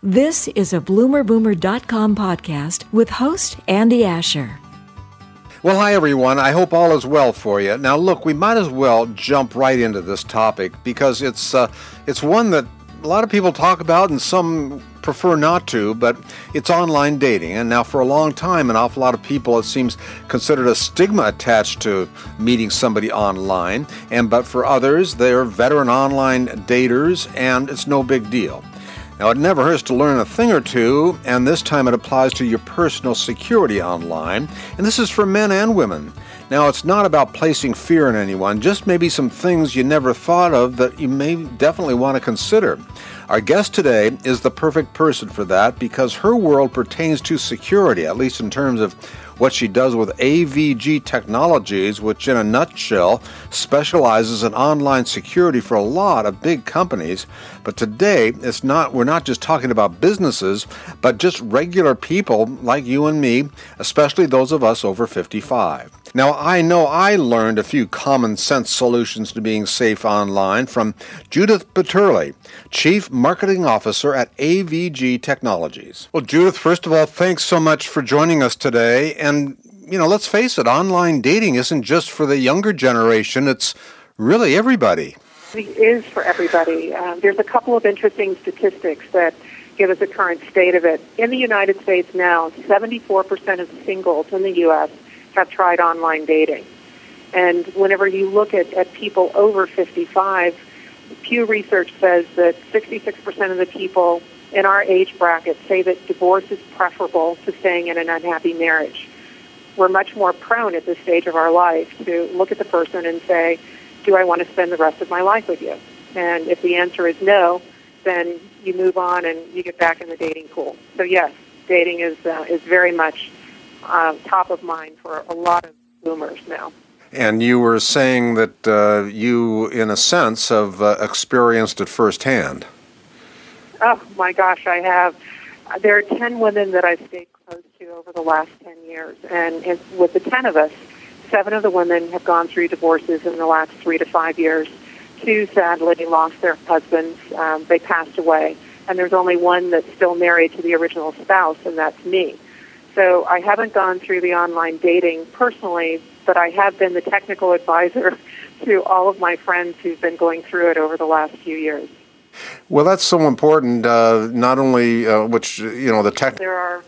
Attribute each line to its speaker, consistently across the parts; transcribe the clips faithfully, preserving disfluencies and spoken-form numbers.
Speaker 1: This is a Bloomer Boomer dot com podcast with host Andy Asher.
Speaker 2: Well, hi, everyone. I hope all is well for you. Now, look, we might as well jump right into this topic because it's uh, it's one that a lot of people talk about and some prefer not to, but it's online dating. And now for a long time, an awful lot of people, it seems, considered a stigma attached to meeting somebody online. And but for others, they're veteran online daters, and it's no big deal. Now, it never hurts to learn a thing or two, and this time it applies to your personal security online. And this is for men and women. Now, it's not about placing fear in anyone, just maybe some things you never thought of that you may definitely want to consider. Our guest today is the perfect person for that because her world pertains to security, at least in terms of what she does with A V G Technologies, which in a nutshell specializes in online security for a lot of big companies. But today, it's not. we're not just talking about businesses, but just regular people like you and me, especially those of us over fifty-five. Now, I know I learned a few common sense solutions to being safe online from Judith Peterle, Chief Marketing Officer at A V G Technologies. Well, Judith, first of all, thanks so much for joining us today. And, you know, let's face it, online dating isn't just for the younger generation. It's really everybody.
Speaker 3: It is for everybody. Um, there's a couple of interesting statistics that give us the current state of it. In the United States now, seventy-four percent of singles in the U S have tried online dating. And whenever you look at, at people over fifty-five, Pew Research says that sixty-six percent of the people in our age bracket say that divorce is preferable to staying in an unhappy marriage. We're much more prone at this stage of our life to look at the person and say, do I want to spend the rest of my life with you? And if the answer is no, then you move on and you get back in the dating pool. So yes, dating is uh, is very much uh, top of mind for a lot of boomers now.
Speaker 2: And you were saying that uh, you, in a sense, have uh, experienced it firsthand.
Speaker 3: Oh, my gosh, I have. There are ten women that I've stayed close to over the last ten years. And, and with the ten of us, seven of the women have gone through divorces in the last three to five years. Two, sadly, lost their husbands. Um, they passed away. And there's only one that's still married to the original spouse, and that's me. So I haven't gone through the online dating personally, but I have been the technical advisor to all of my friends who've been going through it over the last few years.
Speaker 2: Well, that's so important, uh, not only, uh, which, you know, the tech...
Speaker 3: There are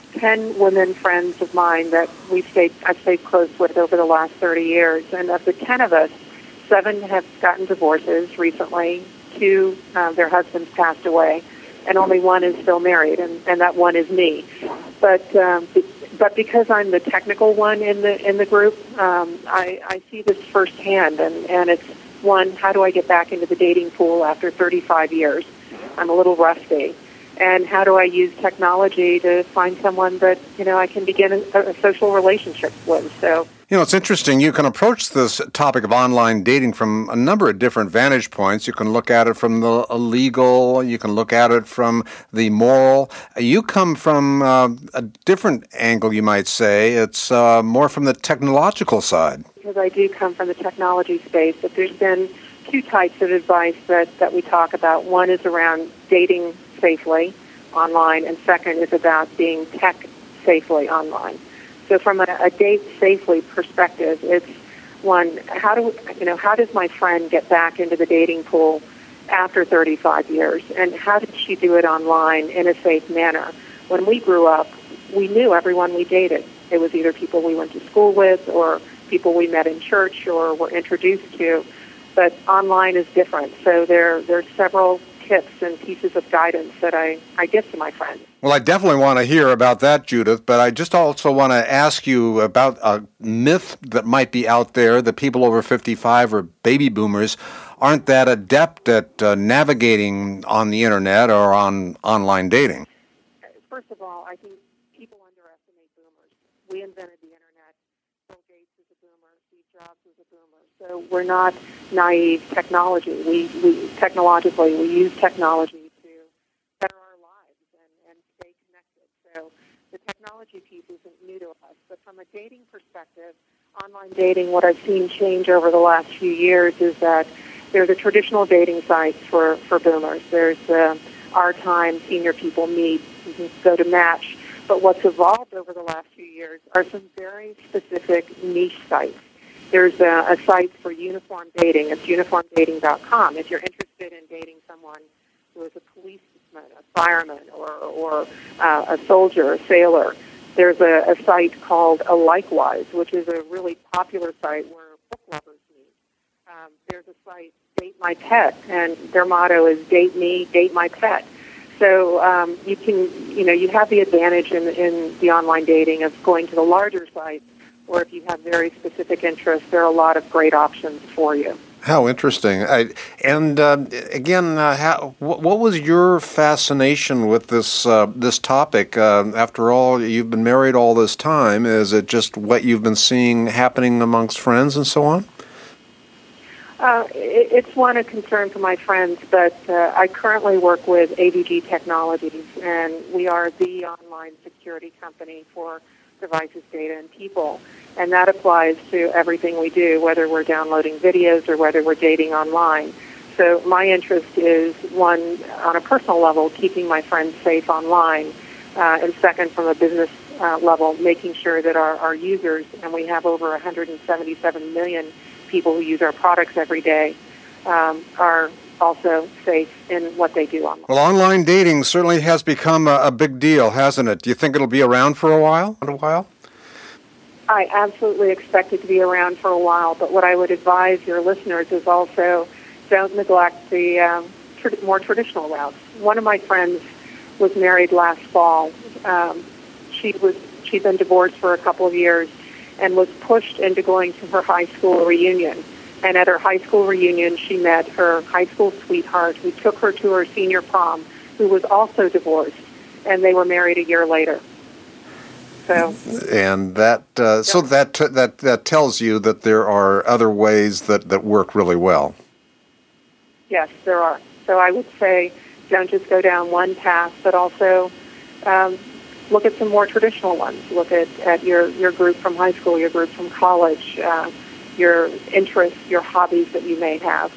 Speaker 3: ten women friends of mine that we've stayed, I've stayed close with over the last thirty years. And of the ten of us, seven have gotten divorces recently. Two, uh, their husbands passed away. And only one is still married, and, and that one is me. But um, but because I'm the technical one in the in the group, um, I, I see this firsthand, and, and it's, one, how do I get back into the dating pool after thirty-five years? I'm a little rusty. And how do I use technology to find someone that, you know, I can begin a, a social relationship with? So,
Speaker 2: you know, it's interesting. You can approach this topic of online dating from a number of different vantage points. You can look at it from the legal. You can look at it from the moral. You come from uh, a different angle, you might say. It's uh, more from the technological side.
Speaker 3: Because I do come from the technology space, but there's been two types of advice that, that we talk about. One is around dating safely online, and second is about being tech safely online. So from a, a date safely perspective, it's one, how do you know how does my friend get back into the dating pool after thirty-five years, and how did she do it online in a safe manner? When we grew up, we knew everyone we dated. It was either people we went to school with or people we met in church or were introduced to. But online is different. So there there's several tips and pieces of guidance that I, I give to my friends.
Speaker 2: Well, I definitely want to hear about that, Judith, but I just also want to ask you about a myth that might be out there that people over fifty-five or baby boomers aren't that adept at uh, navigating on the internet or on online dating.
Speaker 3: First of all, I think people underestimate boomers. We invented the internet. Bill Gates is a boomer. Steve Jobs is a boomer. So we're not naive technology. We, we technologically, we use technology to better our lives and, and stay connected. So the technology piece isn't new to us. But from a dating perspective, online dating, what I've seen change over the last few years is that there are the traditional dating sites for, for boomers. There's uh, our time, senior people meet, you can go to Match. But what's evolved over the last few years are some very specific niche sites. There's a, a site for uniform dating. It's uniform dating dot com. If you're interested in dating someone who is a policeman, a fireman, or, or uh, a soldier, a sailor, there's a, a site called a Likewise, which is a really popular site where book lovers meet. Um, there's a site, Date My Pet, and their motto is Date Me, Date My Pet. So um, you can, you know, you have the advantage in, in the online dating of going to the larger sites, or if you have very specific interests, there are a lot of great options for you.
Speaker 2: How interesting. I, and uh, again, uh, how, what, what was your fascination with this uh, this topic? Uh, after all, you've been married all this time. Is it just what you've been seeing happening amongst friends and so on?
Speaker 3: Uh, it, it's one, a concern for my friends, but uh, I currently work with A V G Technologies, and we are the online security company for devices, data, and people. And that applies to everything we do, whether we're downloading videos or whether we're dating online. So my interest is, one, on a personal level, keeping my friends safe online, uh, and second, from a business uh, level, making sure that our, our users, and we have over one hundred seventy-seven million people who use our products every day, um, are also safe in what they do online.
Speaker 2: Well, online dating certainly has become a, a big deal, hasn't it? Do you think it'll be around for a while? A while?
Speaker 3: I absolutely expect it to be around for a while, but what I would advise your listeners is also don't neglect the um, tr- more traditional routes. One of my friends was married last fall. Um, she was she'd been divorced for a couple of years and was pushed into going to her high school reunion. And at her high school reunion, she met her high school sweetheart who took her to her senior prom, who was also divorced, and they were married a year later. So,
Speaker 2: and that uh, so that that that tells you that there are other ways that, that work really well.
Speaker 3: Yes, there are. So I would say don't just go down one path, but also um, look at some more traditional ones. Look at, at your, your group from high school, your group from college, uh, your interests, your hobbies that you may have.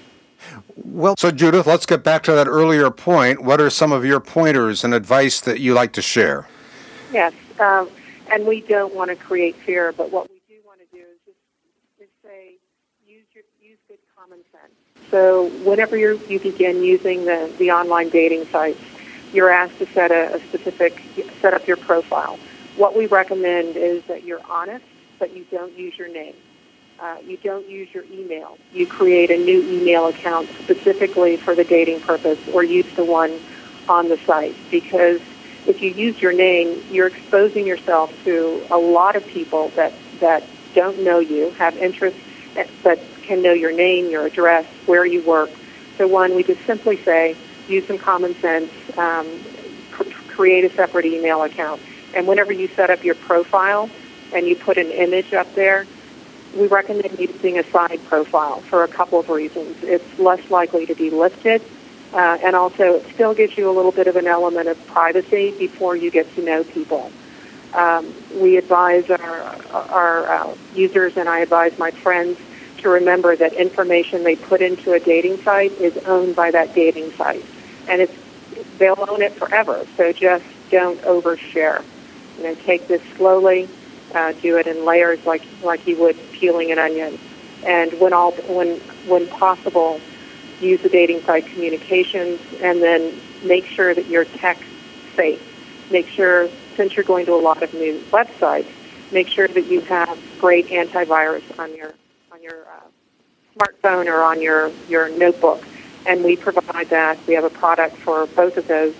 Speaker 2: Well, so Judith, let's get back to that earlier point. What are some of your pointers and advice that you like to share?
Speaker 3: Yes, um, and we don't want to create fear, but what we do want to do is just is say use your use good common sense. So whenever you you begin using the, the online dating sites, you're asked to set a, a specific set up your profile. What we recommend is that you're honest, but you don't use your name. Uh, you don't use your email. You create a new email account specifically for the dating purpose, or use the one on the site, because if you use your name, you're exposing yourself to a lot of people that, that don't know you, have interests, but can know your name, your address, where you work. So one, we just simply say, use some common sense, um, cr- create a separate email account. And whenever you set up your profile and you put an image up there, we recommend using a side profile for a couple of reasons. It's less likely to be listed. Uh, and also, it still gives you a little bit of an element of privacy before you get to know people. Um, we advise our, our uh, users, and I advise my friends, to remember that information they put into a dating site is owned by that dating site. And it's, they'll own it forever, so just don't overshare. You know, take this slowly, uh, do it in layers like, like you would peeling an onion. And when, all, when, when possible, use the dating site communications, and then make sure that you're tech safe. Make sure, since you're going to a lot of new websites, make sure that you have great antivirus on your on your uh, smartphone or on your, your notebook. And we provide that. We have a product for both of those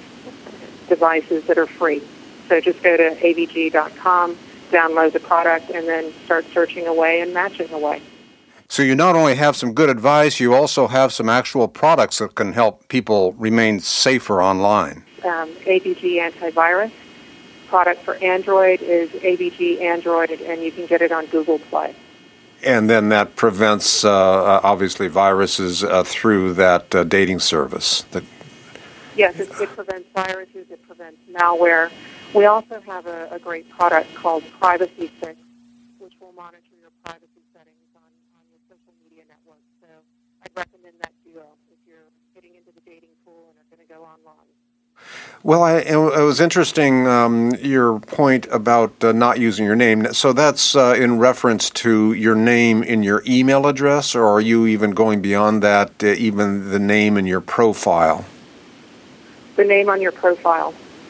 Speaker 3: devices that are free. So just go to A V G dot com, download the product, and then start searching away and matching away.
Speaker 2: So you not only have some good advice, you also have some actual products that can help people remain safer online.
Speaker 3: Um, A V G Antivirus. Product for Android is A V G Android, and you can get it on Google Play.
Speaker 2: And then that prevents, uh, obviously, viruses uh, through that uh, dating service. The-
Speaker 3: yes, it, it prevents viruses, it prevents malware. We also have a, a great product called Privacy Fix, which will monitor your privacy settings on, on your social media networks. So I'd recommend that duo if you're getting into the dating pool and are going to go online.
Speaker 2: Well, I, it was interesting, um, your point about uh, not using your name. So that's uh, in reference to your name in your email address, or are you even going beyond that, uh, even the name in your profile?
Speaker 3: The name on your profile.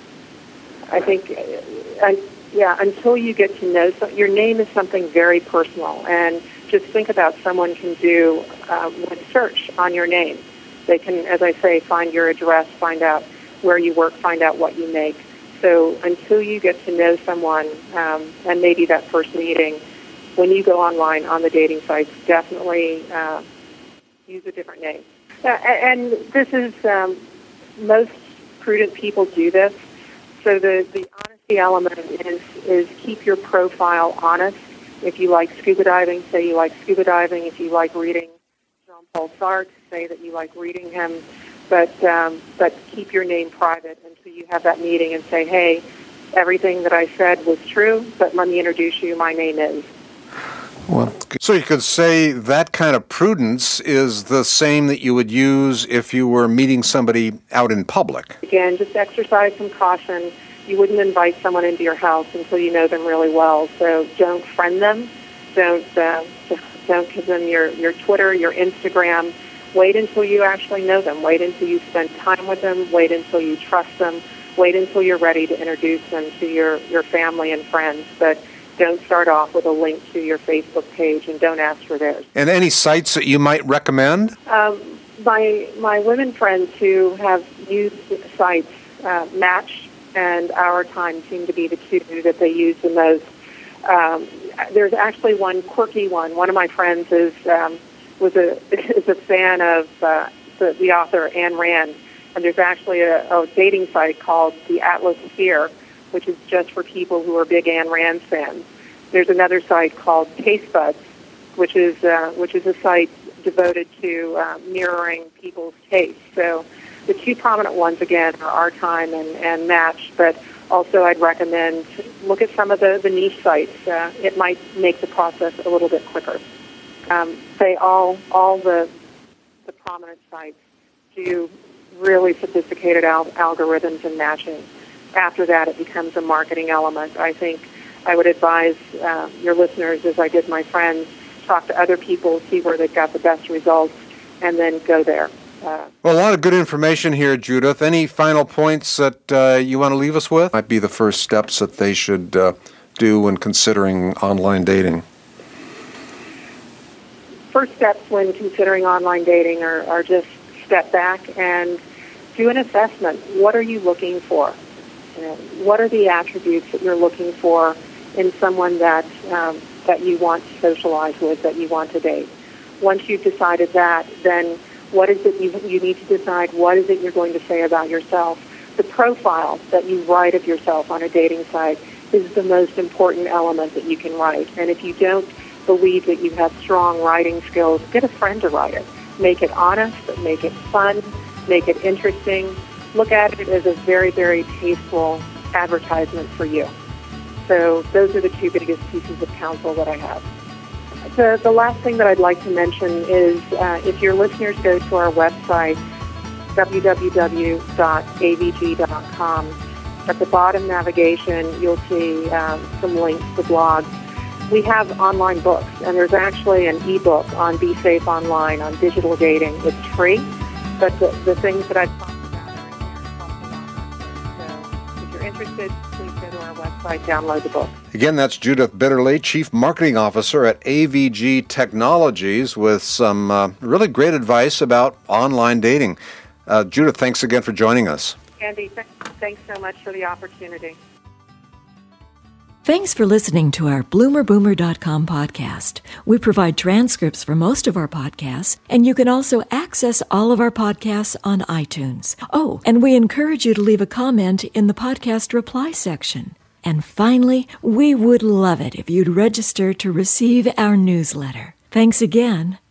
Speaker 3: I think, uh, I, yeah, until you get to know, so, your name is something very personal, and just think about someone can do uh, with search on your name. They can, as I say, find your address, find out where you work, find out what you make. So until you get to know someone, um, and maybe that first meeting, when you go online on the dating sites, definitely uh, use a different name. Uh, and this is, um, most prudent people do this. So the, the honesty element is, is keep your profile honest. If you like scuba diving, say you like scuba diving. If you like reading Jean-Paul Sartre, say that you like reading him. But um, but keep your name private until you have that meeting and say, hey, everything that I said was true, but let me introduce you. My name is.
Speaker 2: Well, so you could say that kind of prudence is the same that you would use if you were meeting somebody out in public.
Speaker 3: Again, just exercise some caution. You wouldn't invite someone into your house until you know them really well. So don't friend them. Don't uh, don't give them your, your Twitter, your Instagram. Wait until you actually know them. Wait until you spend time with them. Wait until you trust them. Wait until you're ready to introduce them to your, your family and friends. But don't start off with a link to your Facebook page, and don't ask for theirs.
Speaker 2: And any sites that you might recommend?
Speaker 3: Um, my my women friends who have used sites, uh, Match and Our Time seem to be the two that they use the most. Um, there's actually one quirky one. One of my friends is... Um, was a is a fan of uh, the, the author Ayn Rand, and there's actually a, a dating site called the Atlas Sphere, which is just for people who are big Ayn Rand fans. There's another site called Taste Buds, which is uh, which is a site devoted to uh, mirroring people's tastes. So the two prominent ones again are Our Time and, and Match, but also I'd recommend look at some of the, the niche sites. Uh, it might make the process a little bit quicker. Um, say all all the the prominent sites do really sophisticated al- algorithms and matching. After that, it becomes a marketing element. I think I would advise uh, your listeners, as I did my friends, talk to other people, see where they've got the best results, and then go there. Uh,
Speaker 2: well, a lot of good information here, Judith. Any final points that uh, you want to leave us with? Might be the first steps that they should uh, do when considering online dating.
Speaker 3: First steps when considering online dating are, are just step back and do an assessment. What are you looking for? You know, what are the attributes that you're looking for in someone that um, that you want to socialize with, that you want to date? Once you've decided that, then what is it you, you need to decide? What is it you're going to say about yourself? The profile that you write of yourself on a dating site is the most important element that you can write. And if you don't believe that you have strong writing skills, get a friend to write it. Make it honest, make it fun, make it interesting. Look at it as a very, very tasteful advertisement for you. So those are the two biggest pieces of counsel that I have. The, the last thing that I'd like to mention is uh, if your listeners go to our website, w w w dot a v g dot com, at the bottom navigation, you'll see um, some links to blogs. We have online books, and there's actually an e-book on Be Safe Online, on digital dating. It's free, but the, the things that I've talked about are in there. So if you're interested, please go to our website, download the book.
Speaker 2: Again, that's Judith Bitterly, Chief Marketing Officer at A V G Technologies, with some uh, really great advice about online dating. Uh, Judith, thanks again for joining us.
Speaker 3: Andy, th- thanks so much for the opportunity.
Speaker 1: Thanks for listening to our bloomer boomer dot com podcast. We provide transcripts for most of our podcasts, and you can also access all of our podcasts on iTunes. Oh, and we encourage you to leave a comment in the podcast reply section. And finally, we would love it if you'd register to receive our newsletter. Thanks again,